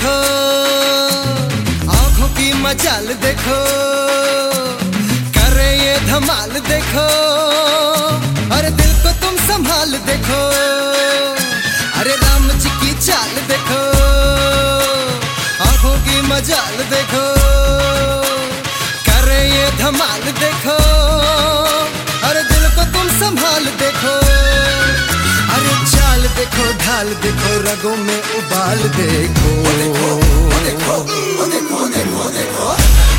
देखो, आंखों की मचाल देखो, करे ये धमाल देखो, अरे दिल को तुम संभाल देखो, अरे राम जी की चाल देखो, आंखों की मचाल देखो, करे ये धमाल देखो, अरे दिल को तुम संभाल देखो, अरे चाल देखो, ढाल देखो, रगों में उबाल देखो, देखो, देखो, देखो, देखो, देखो।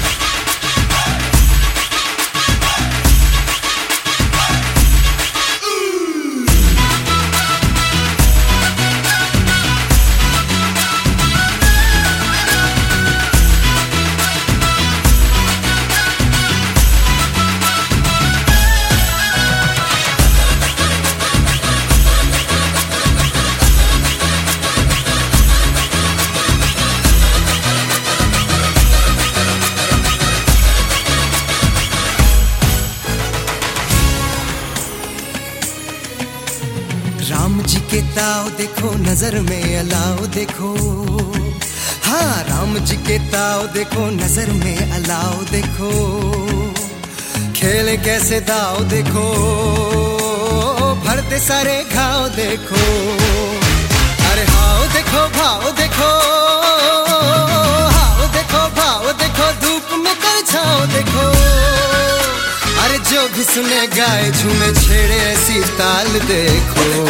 राम जी के ताव देखो, नजर में अलाव देखो, हाँ राम जी के ताव देखो, नजर में अलाव देखो, खेले कैसे दाव देखो, भरते सारे घाव देखो, अरे हाव देखो, भाव देखो, हाव देखो, भाव देखो, धूप में कर छाव देखो, अरे जो भी सुने गाए झूमे छेड़े ऐसी ताल देखो।